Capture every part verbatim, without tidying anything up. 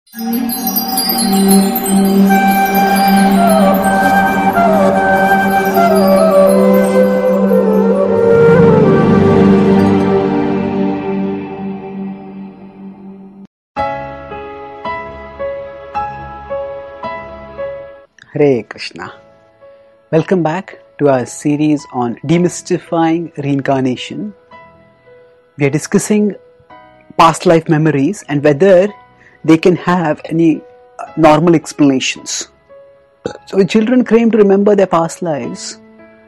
Hare Krishna. Welcome back to our series on demystifying reincarnation. We are discussing past life memories and whether they can have any normal explanations. So when children claim to remember their past lives,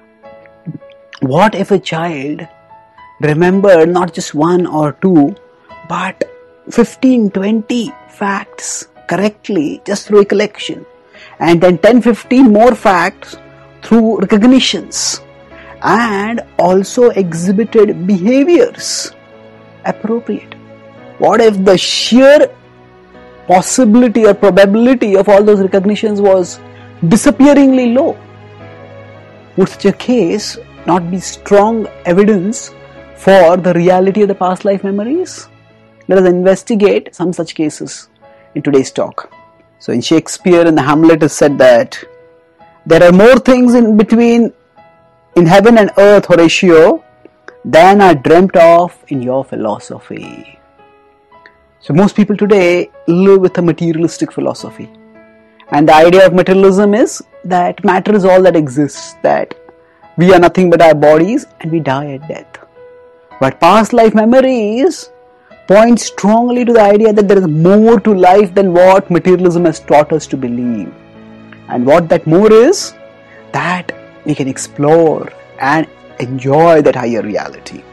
what if a child remembered not just one or two but fifteen, twenty facts correctly just through recollection, and then ten, fifteen more facts through recognitions, and also exhibited behaviors appropriate? What if the sheer possibility or probability of all those recognitions was disappearingly low? Would such a case not be strong evidence for the reality of the past life memories? Let us investigate some such cases in today's talk. So in Shakespeare, in the Hamlet, is said that there are more things in between in heaven and earth, Horatio, than are dreamt of in your philosophy. So most people today live with a materialistic philosophy. And the idea of materialism is that matter is all that exists, that we are nothing but our bodies and we die at death. But past life memories point strongly to the idea that there is more to life than what materialism has taught us to believe. And what that more is, that we can explore and enjoy that higher reality.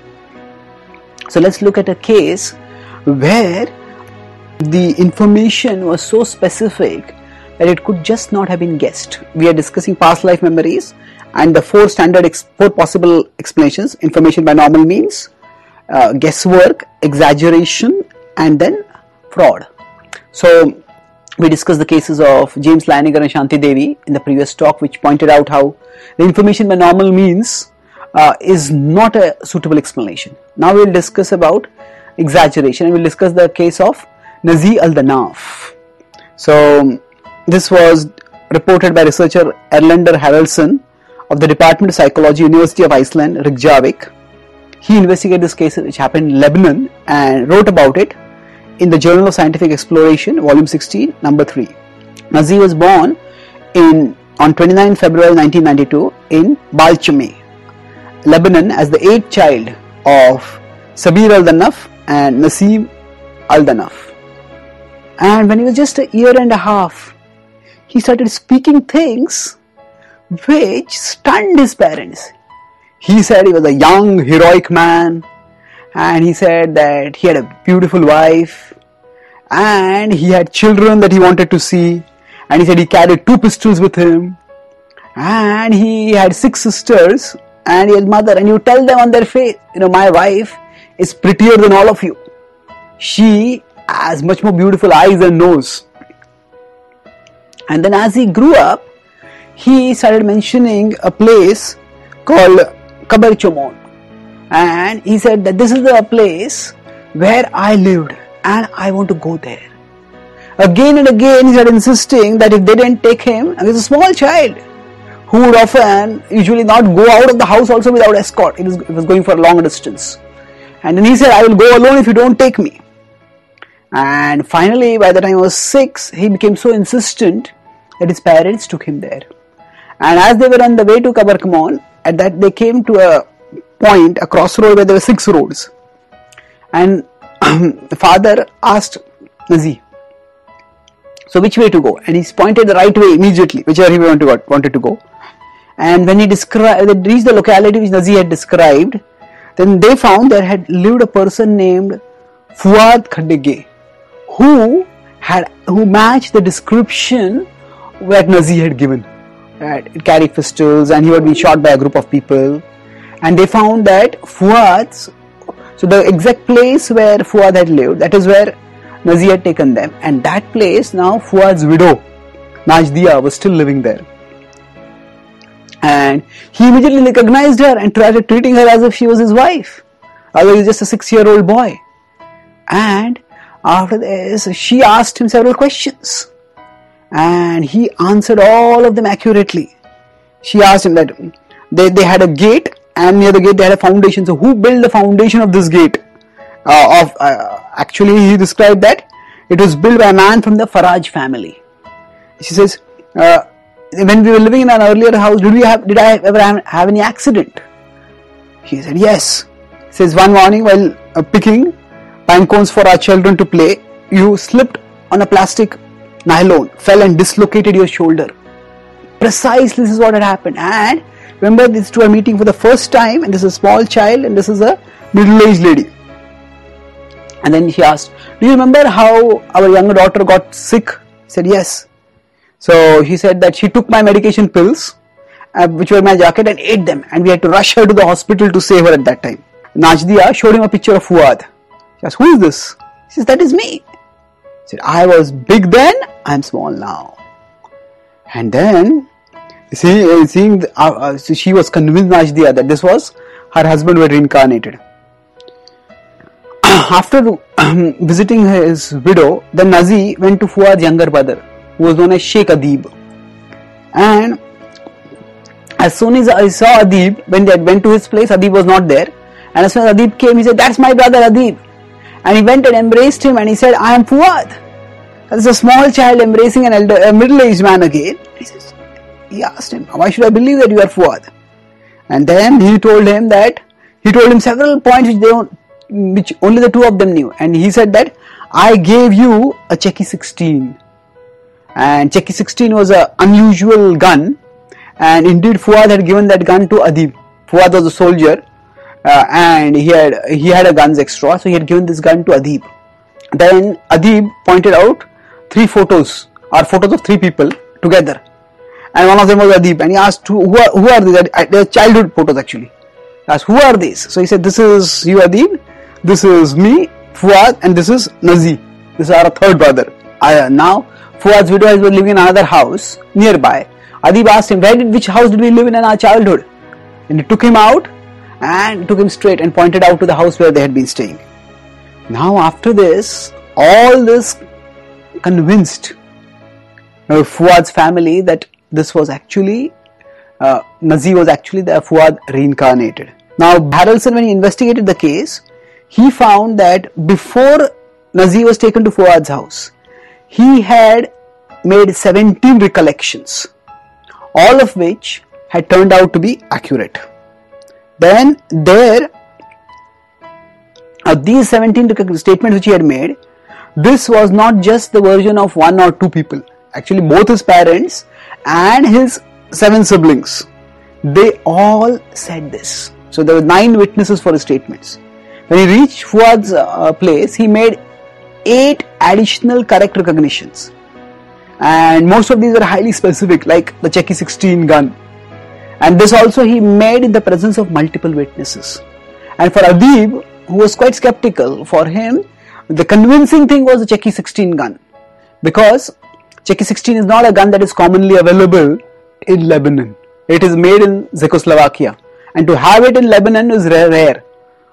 So let's look at a case where the information was so specific that it could just not have been guessed. We are discussing past life memories and the four standard, ex- four possible explanations: information by normal means, uh, guesswork, exaggeration, and then fraud. So we discussed the cases of James Leininger and Shanti Devi in the previous talk, which pointed out how the information by normal means uh, is not a suitable explanation. Now we will discuss about exaggeration, and we will discuss the case of Nazi Al-Danaf. So this was reported by researcher Erlander Haraldsson of the Department of Psychology, University of Iceland, Reykjavik. He investigated this case which happened in Lebanon and wrote about it in the Journal of Scientific Exploration, volume sixteen, number three. Nazi was born in on twenty-ninth February nineteen ninety-two in Balchame, Lebanon, as the eighth child of Sabir Al-Danaf and Nassim Al-Danaf. And when he was just a year and a half, he started speaking things which stunned his parents. He said he was a young, heroic man, and he said that he had a beautiful wife, and he had children that he wanted to see, and he said he carried two pistols with him, and he had six sisters, and his mother, and you tell them on their face, you know, my wife is prettier than all of you. She has much more beautiful eyes and nose. And then as he grew up, he started mentioning a place called Kabar Chomon. And he said that this is the place where I lived and I want to go there. Again and again he started insisting that if they didn't take him, and he was a small child who would often usually not go out of the house also without escort. He was, he was going for a long distance. And then he said, I will go alone if you don't take me. And finally, by the time he was six, he became so insistent that his parents took him there. And as they were on the way to Kabar Chomon, at that they came to a point, a crossroad where there were six roads. And the father asked Nazi, so which way to go? And he pointed the right way immediately, whichever he wanted to go. Wanted to go. And when he described, they reached the locality which Nazi had described, then they found there had lived a person named Fuad Khadege, who had who matched the description that Nazi had given. Right? It carried pistols and he had been shot by a group of people. And they found that Fuad's, so the exact place where Fuad had lived, that is where Nazi had taken them. And that place, now Fuad's widow, Najdia, was still living there. And he immediately recognized her and started treating her as if she was his wife, although he was just a six-year-old boy. And after this, she asked him several questions and he answered all of them accurately. She asked him that they, they had a gate, and near the gate they had a foundation. So who built the foundation of this gate? Uh, of uh, actually, he described that it was built by a man from the Faraj family. She says, uh, when we were living in an earlier house, did we have did I ever have, have any accident? She said yes. He says, one morning while uh, picking pine cones for our children to play, you slipped on a plastic nylon, fell and dislocated your shoulder. Precisely this is what had happened. And remember, these two are meeting for the first time, and this is a small child and this is a middle-aged lady. And then she asked, do you remember how our younger daughter got sick? He said yes. So he said that she took my medication pills, uh, which were in my jacket, and ate them, and we had to rush her to the hospital to save her at that time. Najdiya showed him a picture of Fuad. She asked, who is this? He says, that is me. He said, I was big then, I am small now. And then, see, seeing, the, uh, uh, so she was convinced, Najdiya, that this was her husband who had reincarnated. After um, visiting his widow, then Nazi went to Fuad's younger brother, who was known as Sheikh Adib. And as soon as I saw Adib, when they went to his place, Adib was not there. And as soon as Adib came, he said, that's my brother Adib. And he went and embraced him and he said, I am Fuad. That's a small child embracing an elder, a middle-aged man again. He says, he asked him, why should I believe that you are Fuad? And then he told him that, he told him several points which they don't, which only the two of them knew. And he said that, I gave you a Cheki sixteen. And Cheki sixteen was an unusual gun. And indeed Fuad had given that gun to Adib. Fuad was a soldier. Uh, and he had he had a guns extra, so he had given this gun to Adib. Then Adib pointed out three photos, or photos of three people together, and one of them was Adib. And he asked, who, who are, who are these? They are childhood photos actually. He asked, who are these? So he said, this is you Adib, this is me, Fuad, and this is Nazi. This is our third brother. Uh, now Fuad's widow was living in another house nearby. Adib asked him, where did which house did we live in in our childhood? And he took him out and took him straight and pointed out to the house where they had been staying. Now after this, all this convinced uh, Fuad's family that this was actually, uh, Nazi was actually the Fuad reincarnated. Now Harrelson, when he investigated the case, he found that before Nazi was taken to Fuad's house, he had made seventeen recollections, all of which had turned out to be accurate. Then there, of these seventeen statements which he had made, this was not just the version of one or two people. Actually, both his parents and his seven siblings, they all said this. So there were nine witnesses for his statements. When he reached Fuad's uh, place, he made eight additional correct recognitions. And most of these are highly specific, like the Cheki sixteen gun. And this also he made in the presence of multiple witnesses. And for Adib, who was quite skeptical, for him, the convincing thing was the Cheki sixteen gun. Because Cheki sixteen is not a gun that is commonly available in Lebanon. It is made in Czechoslovakia. And to have it in Lebanon is rare.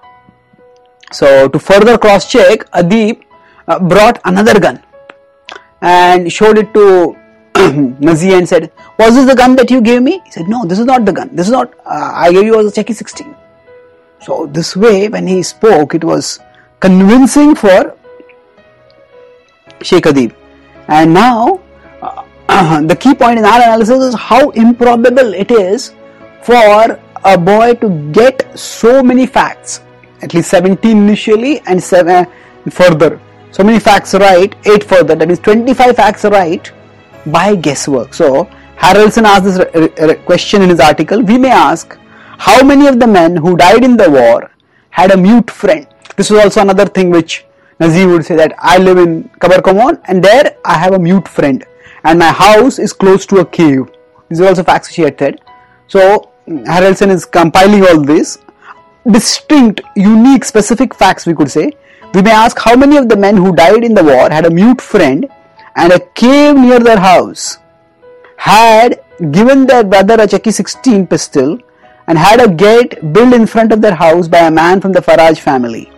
So to further cross-check, Adib uh, brought another gun and showed it to Nazi and said, was this the gun that you gave me? He said, no, this is not the gun. This is not, uh, I gave you was a Cheki sixteen. So this way, when he spoke, it was convincing for Sheikh Adib. And now, uh, the key point in our analysis is how improbable it is for a boy to get so many facts, at least seventeen initially and seven further. So many facts right, eight further, that means twenty-five facts right by guesswork. So Harrelson asked this re- re- question in his article. We may ask, how many of the men who died in the war had a mute friend? This was also another thing which Nazi would say, that I live in Kabar Komon and there I have a mute friend and my house is close to a cave. These are also facts she had said. So Harrelson is compiling all this distinct, unique, specific facts, we could say. We may ask, how many of the men who died in the war had a mute friend and a cave near their house, had given their brother a Cheki sixteen pistol and had a gate built in front of their house by a man from the Faraj family.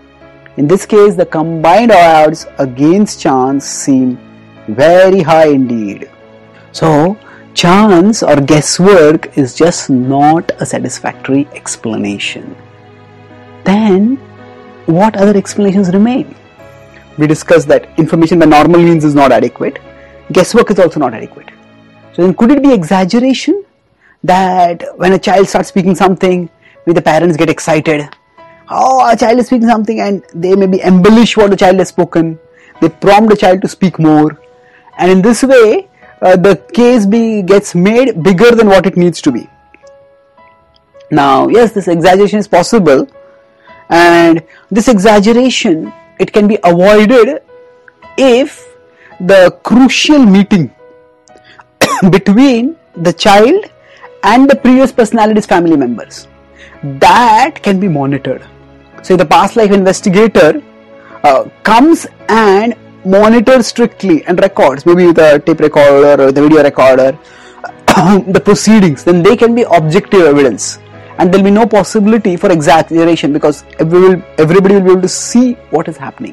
In this case, the combined odds against chance seem very high indeed. So, chance or guesswork is just not a satisfactory explanation. Then, what other explanations remain? We discussed that information by normal means is not adequate. Guesswork is also not adequate. So then could it be exaggeration? That when a child starts speaking something, maybe the parents get excited. Oh, a child is speaking something, and they maybe embellish what the child has spoken. They prompt the child to speak more. And in this way, uh, the case be, gets made bigger than what it needs to be. Now, yes, this exaggeration is possible. And this exaggeration, it can be avoided if the crucial meeting between the child and the previous personality's family members, that can be monitored. So the past life investigator uh, comes and monitors strictly and records, maybe with a tape recorder or the video recorder, the proceedings. Then they can be objective evidence, and there will be no possibility for exaggeration because every, everybody will be able to see what is happening.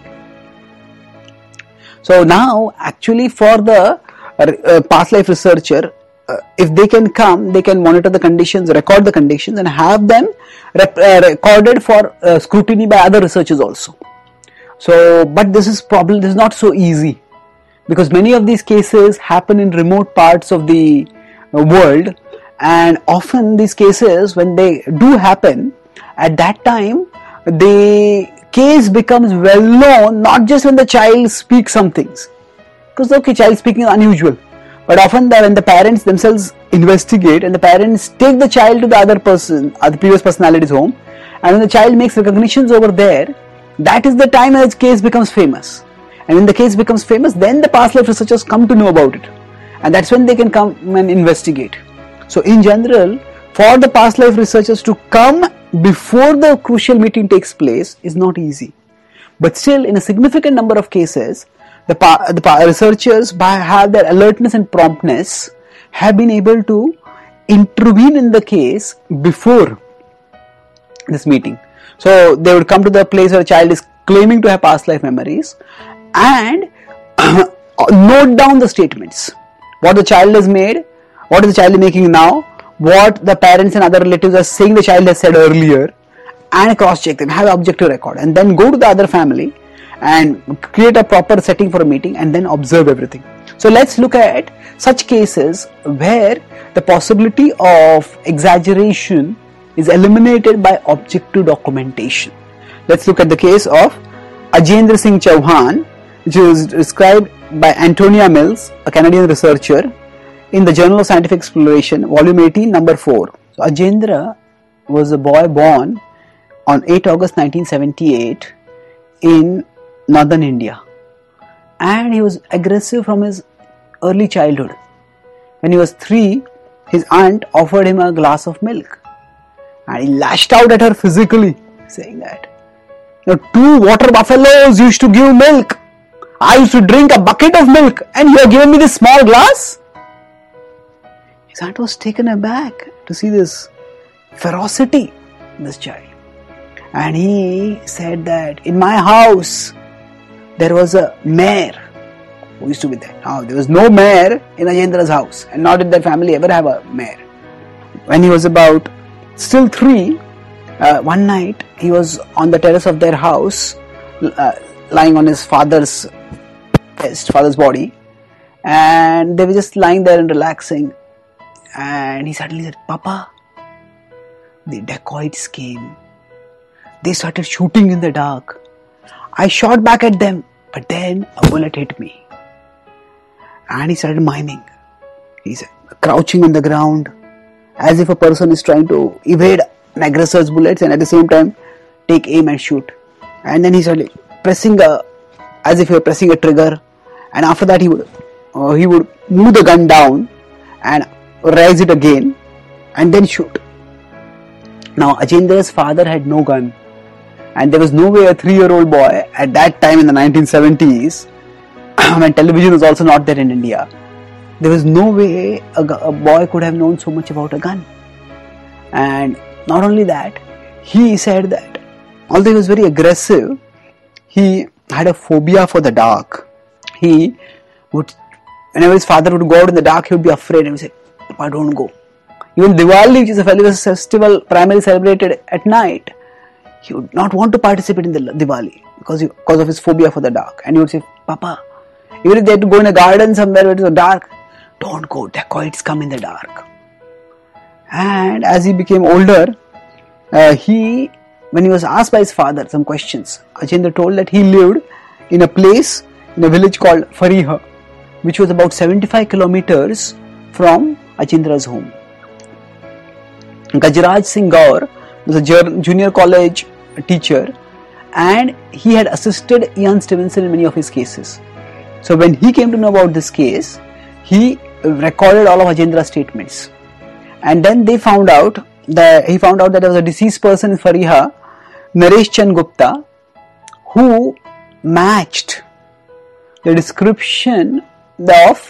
So now, actually, for the uh, past life researcher, uh, if they can come, they can monitor the conditions, record the conditions, and have them rep- uh, recorded for uh, scrutiny by other researchers also. So, but this is probably this is not so easy, because many of these cases happen in remote parts of the uh, world, and often these cases, when they do happen, at that time the case becomes well known not just when the child speaks some things, because okay, child speaking is unusual, but often that when the parents themselves investigate and the parents take the child to the other person, or the previous personality's home, and when the child makes recognitions over there, that is the time that the case becomes famous. And when the case becomes famous, then the past life researchers come to know about it, and that's when they can come and investigate. So in general, for the past life researchers to come before the crucial meeting takes place is not easy. But still, in a significant number of cases, the, pa- the pa- researchers, by have their alertness and promptness, have been able to intervene in the case before this meeting. So they would come to the place where a child is claiming to have past life memories and note down the statements. What the child has made, what is the child making now, what the parents and other relatives are saying the child has said earlier, and cross-check them, have an objective record, and then go to the other family and create a proper setting for a meeting and then observe everything. So let's look at such cases where the possibility of exaggeration is eliminated by objective documentation. Let's look at the case of Ajendra Singh Chauhan, which is described by Antonia Mills, a Canadian researcher, in the Journal of Scientific Exploration, volume eighteen, number four. So Ajendra was a boy born on eighth August nineteen seventy-eight in northern India, and he was aggressive from his early childhood. When he was three, his aunt offered him a glass of milk, and he lashed out at her physically, saying that, "The two water buffaloes used to give milk. I used to drink a bucket of milk, and you are giving me this small glass?" His aunt was taken aback to see this ferocity in this child. And he said that, "In my house, there was a mare who used to be there." Now, there was no mare in Ajendra's house, and nor did their family ever have a mare. When he was about still three, uh, one night, he was on the terrace of their house, uh, lying on his father's chest, father's body, and they were just lying there and relaxing. And he suddenly said, "Papa, the dacoits came. They started shooting in the dark. I shot back at them, but then a bullet hit me." And he started miming. He's crouching on the ground as if a person is trying to evade an aggressor's bullets and at the same time take aim and shoot. And then he started pressing a, as if he were pressing a trigger. And after that he would uh, he would move the gun down and raise it again and then shoot. Now Ajendra's father had no gun, and there was no way a three-year-old boy at that time in the nineteen seventies, when television was also not there in India, there was no way a, a boy could have known so much about a gun. And not only that, he said that although he was very aggressive, he had a phobia for the dark. He would, whenever his father would go out in the dark, he would be afraid and would say, Papa, don't go. Even Diwali, which is a festival primarily celebrated at night, he would not want to participate in the Diwali because, he, because of his phobia for the dark. And he would say, Papa, even if they had to go in a garden somewhere where it was dark, don't go, dacoits come in the dark. And as he became older, uh, he, when he was asked by his father some questions, Ajendra told that he lived in a place, in a village called Fariha, which was about seventy-five kilometers from Ajendra's home. Gajraj Singh Gaur was a junior college teacher, and he had assisted Ian Stevenson in many of his cases. So when he came to know about this case, he recorded all of Ajendra's statements. And then they found out that he found out that there was a deceased person in Fariha, Naresh Chand Gupta, who matched the description of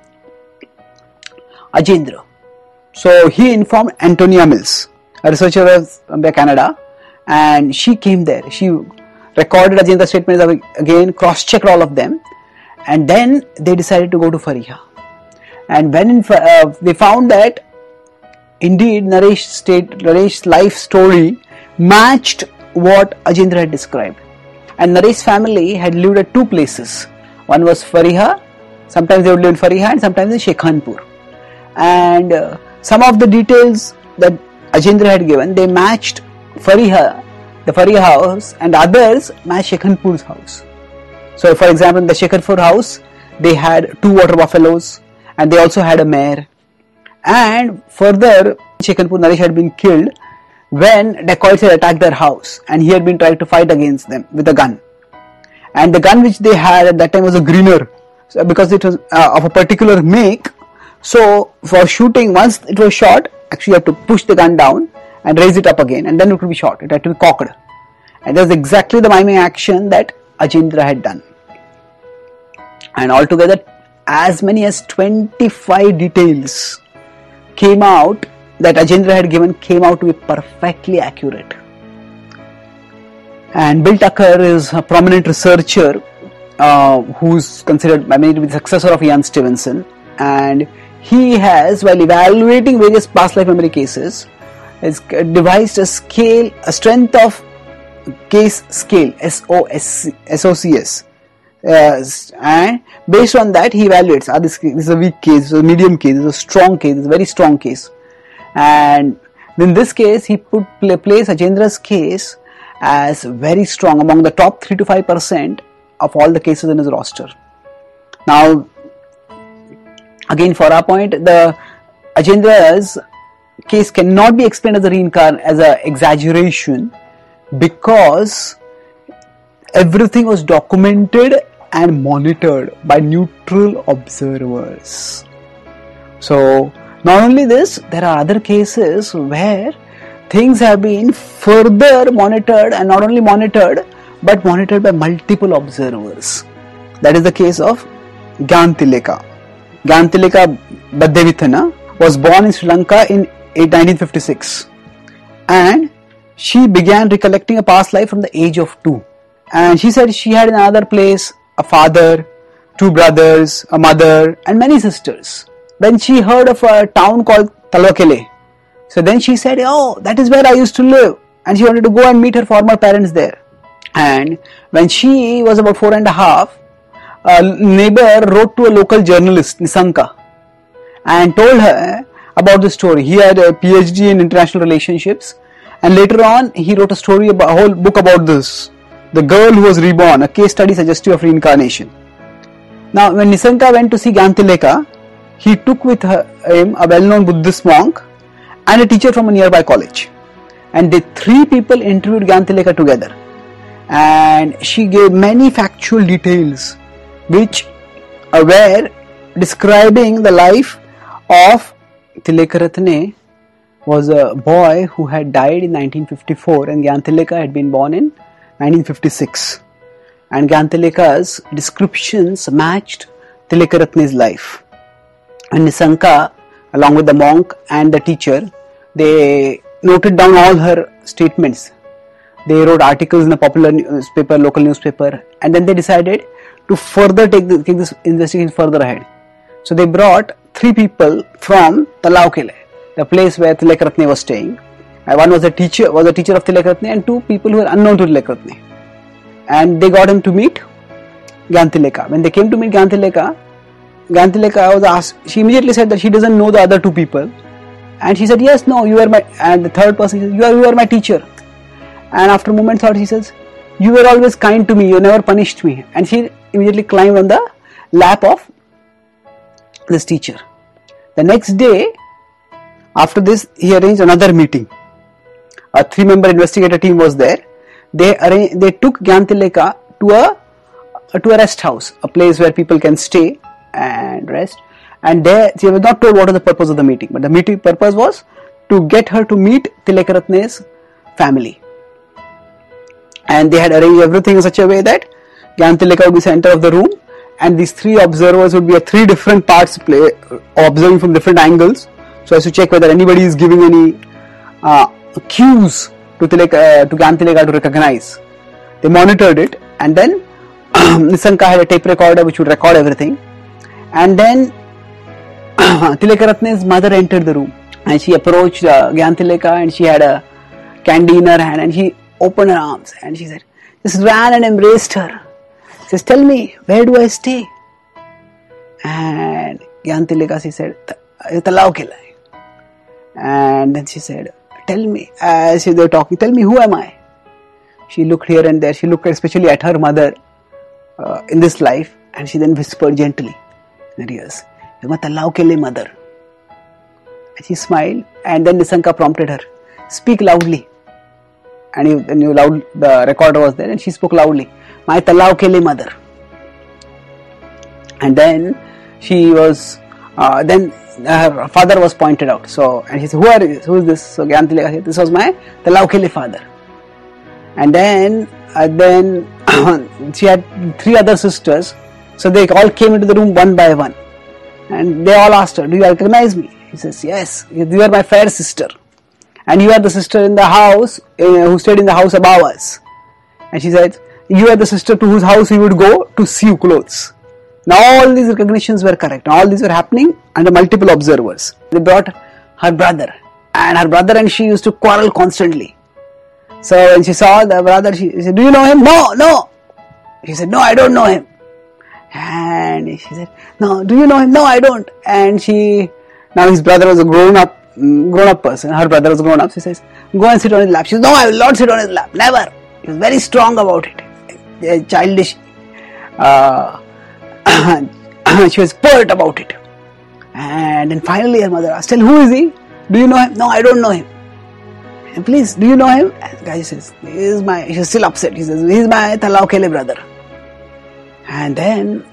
Ajendra. So he informed Antonia Mills, a researcher from Canada, and she came there. She recorded Ajendra's statements again, cross-checked all of them, and then they decided to go to Fariha. And when in, uh, they found that indeed Naresh's state, Naresh's life story matched what Ajendra had described. And Naresh's family had lived at two places. One was Fariha, sometimes they would live in Fariha and sometimes in Shekhanpur. And uh, some of the details that Ajendra had given, they matched Fariha, the Fariha house, and others matched Shekhanpur's house. So for example, in the Shekhanpur house, they had two water buffaloes and they also had a mare. And further, in Shekhanpur, Naresh had been killed when dacoits had attacked their house and he had been trying to fight against them with a gun. And the gun which they had at that time was a Greener, so because it was uh, of a particular make. So for shooting, once it was shot, actually you have to push the gun down and raise it up again, and then it would be shot. It had to be cocked. And that was exactly the miming action that Ajendra had done. And altogether, as many as twenty-five details came out that Ajendra had given came out to be perfectly accurate. And Bill Tucker is a prominent researcher uh, who's considered by many to be the successor of Ian Stevenson, and he has, while evaluating various past life memory cases, has devised a scale, a strength of case scale, S O C S. Uh, and based on that, he evaluates, ah, this, this is a weak case, this is a medium case, this is a strong case, this is a very strong case. And in this case, he put place Ajendra's case as very strong, among the top three to five percent of all the cases in his roster. Now, again, for our point, the Ajendra's case cannot be explained as a reincarn as an exaggeration, because everything was documented and monitored by neutral observers. So not only this, there are other cases where things have been further monitored, and not only monitored but monitored by multiple observers. That is the case of Gyan Tileka. Gyan Tileka Baddevithana was born in Sri Lanka in nineteen fifty-six, and she began recollecting a past life from the age of two. And she said she had in another place a father, two brothers, a mother, and many sisters. Then she heard of a town called Talwakele. So then she said, oh, that is where I used to live. And she wanted to go and meet her former parents there. And when she was about four and a half, a neighbor wrote to a local journalist, Nisanka, and told her about the story. He had a PhD in international relationships, and later on he wrote a story, about a whole book about this. The girl who was reborn, a case study suggestive of reincarnation. Now, when Nisanka went to see Gyan Tileka, he took with her, him a well-known Buddhist monk and a teacher from a nearby college. And the three people interviewed Gyan Tileka together. And she gave many factual details which were describing the life of Tilekaratne. Was a boy who had died in nineteen fifty-four, and Gyan Tileka had been born in nineteen fifty-six. And Gyan Tileka's descriptions matched Tilekaratne's life. And Nisanka, along with the monk and the teacher, they noted down all her statements. They wrote articles in a popular newspaper, local newspaper, and then they decided to further take, the, take this investigation further ahead. So they brought three people from Talaukhele, the place where Tilak Ratne was staying. And one was a teacher, was a teacher of Tilak Ratne, and two people who were unknown to Tilak Ratne. And they got him to meet Gyan Tilaka. When they came to meet Gyan Tilaka, Gyan Tilaka was asked. She immediately said that she doesn't know the other two people, and she said, "Yes, no, you are my." And the third person says, "You are, you are my teacher." And after a moment thought, she says, "You were always kind to me. You never punished me." And she immediately climbed on the lap of this teacher. The next day, after this, he arranged another meeting. A three-member investigator team was there. They arranged, they took Gyan Tilaka to a to a rest house, a place where people can stay and rest. And there, she was not told what was the purpose of the meeting, but the meeting purpose was to get her to meet Tilak Ratne's family. And they had arranged everything in such a way that Gyan Tilaka would be center of the room, and these three observers would be at three different parts, play, observing from different angles, so as to check whether anybody is giving any uh, cues to Tilak, uh, to Gyan Tilaka to recognize. They monitored it, and then Nisanka had a tape recorder which would record everything. And then Tilak Ratne's mother entered the room, and she approached uh, Gyan Tilaka, and she had a candy in her hand, and she opened her arms, and she said, just ran and embraced her. She says, "Tell me, where do I stay?" And Gyan Tilaka, she said, "Talaukhele." And then she said, "Tell me," as they were talking, "tell me, who am I?" She looked here and there. She looked especially at her mother uh, in this life, and she then whispered gently in her ears, "You're my Talaukhele mother." And she smiled, and then Nisanka prompted her, "Speak loudly." And you, then you loud, the recorder was there, and she spoke loudly, "My Talaukhele mother." And then she was, uh, then her father was pointed out. So, and he said, "Who are you? Who is this?" So Gyan Tilaka said, "This was my Talaukhele father." And then, uh, then she had three other sisters. So they all came into the room one by one, and they all asked her, "Do you recognize me?" He says, "Yes, you are my fair sister, and you are the sister in the house uh, who stayed in the house above us." And she said, "You are the sister to whose house we would go to sew clothes." Now all these recognitions were correct. All these were happening under multiple observers. They brought her brother, and her brother and she used to quarrel constantly. So when she saw the brother, she said, "Do you know him?" "No, no." She said, "No, I don't know him." And she said, "No, do you know him?" "No, I don't." And she, now his brother was a grown up, grown up person. Her brother was grown up. She says, "Go and sit on his lap." She says, "No, I will not sit on his lap. Never." He was very strong about it. Childish. Uh, she was pert about it. And then finally her mother asked, "Tell, who is he? Do you know him?" "No, I don't know him." "And please, do you know him?" And the guy says, "He is my," she's still upset. He says, "He is my Talaukhele brother." And then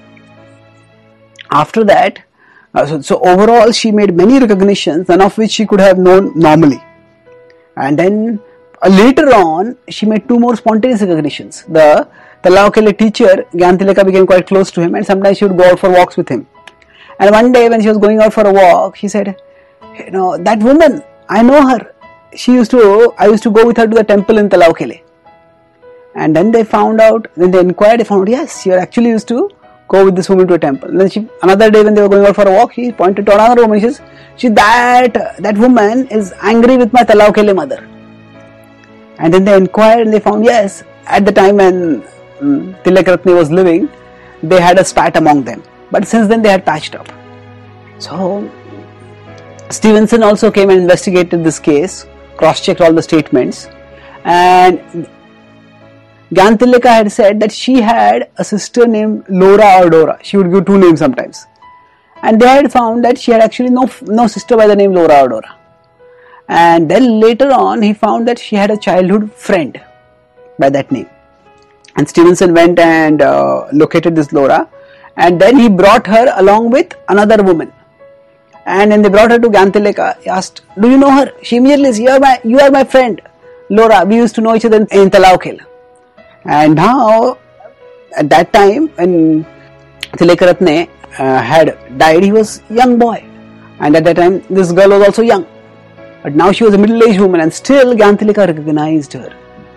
after that, uh, so, so overall she made many recognitions, none of which she could have known normally. And then uh, later on, she made two more spontaneous recognitions. The Talaukhele teacher, Gyan Tilaka, became quite close to him, and sometimes she would go out for walks with him. And one day when she was going out for a walk, she said, "You know, that woman, I know her. She used to, I used to go with her to the temple in Talaukhele." And then they found out, when they inquired, they found out, yes, she actually used to go with this woman to a temple. And then she, another day when they were going out for a walk, he pointed to another woman. She says, she, that, that woman is angry with my Talaukhele mother. And then they inquired and they found, yes, at the time when um, Tilak Ratne was living, they had a spat among them. But since then they had patched up. So Stevenson also came and investigated this case, cross-checked all the statements, and Gyan Tilaka had said that she had a sister named Laura or Dora. She would give two names sometimes. And they had found that she had actually no, no sister by the name Laura or Dora. And then later on, he found that she had a childhood friend by that name. And Stevenson went and uh, located this Laura, and then he brought her along with another woman. And when they brought her to Gyan Tilaka, he asked, "Do you know her?" She immediately said, you are my, you are my friend, Laura. We used to know each other in, in Talaukhele. And now, at that time, when Tilak Ratne uh, had died, he was a young boy. And at that time, this girl was also young. But now she was a middle-aged woman, and still Gyan Tilaka recognized her.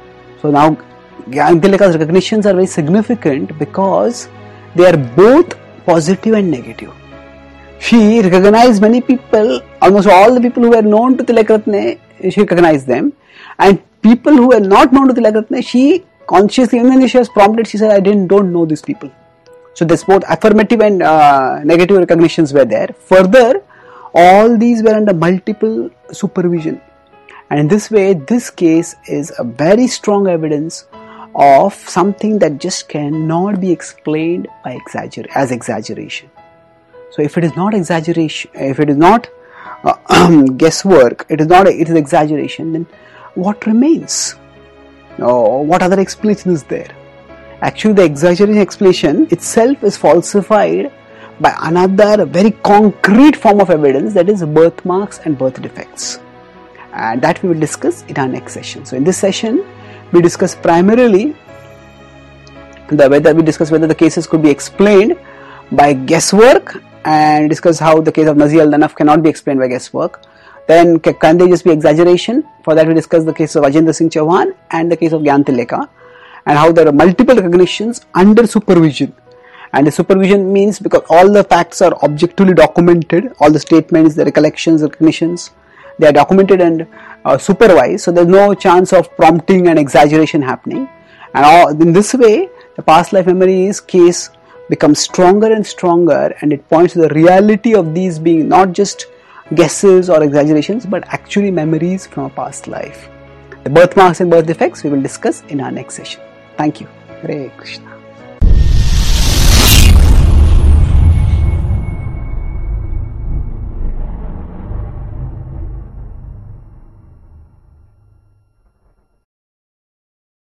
So now Gyantileka's recognitions are very significant because they are both positive and negative. She recognized many people, almost all the people who were known to Tilakratne, she recognized them, and people who were not known to Tilakratne, she consciously, even when she was prompted, she said, I didn't don't know these people. So there's both affirmative and uh, negative recognitions were there. Further, all these were under multiple supervision. And in this way, this case is a very strong evidence of something that just cannot be explained by exagger- as exaggeration. So if it is not exaggeration, if it is not uh, guesswork, it is not, it is exaggeration, then what remains? Oh, what other explanation is there? Actually, the exaggeration explanation itself is falsified by another very concrete form of evidence, that is birthmarks and birth defects. And that we will discuss in our next session. So in this session, we discuss primarily the whether we discuss whether the cases could be explained by guesswork, and discuss how the case of Nazir Al-Danaf cannot be explained by guesswork. Then can they just be exaggeration? For that we discuss the case of Ajendra Singh Chauhan and the case of Gyantileka, and how there are multiple recognitions under supervision. And the supervision means because all the facts are objectively documented, all the statements, the recollections, recognitions, they are documented and uh, supervised, so there is no chance of prompting and exaggeration happening. And all, in this way, the past life memories case becomes stronger and stronger, and it points to the reality of these being not just guesses or exaggerations, but actually memories from a past life. The birthmarks and birth defects we will discuss in our next session. Thank you. Hare Krishna.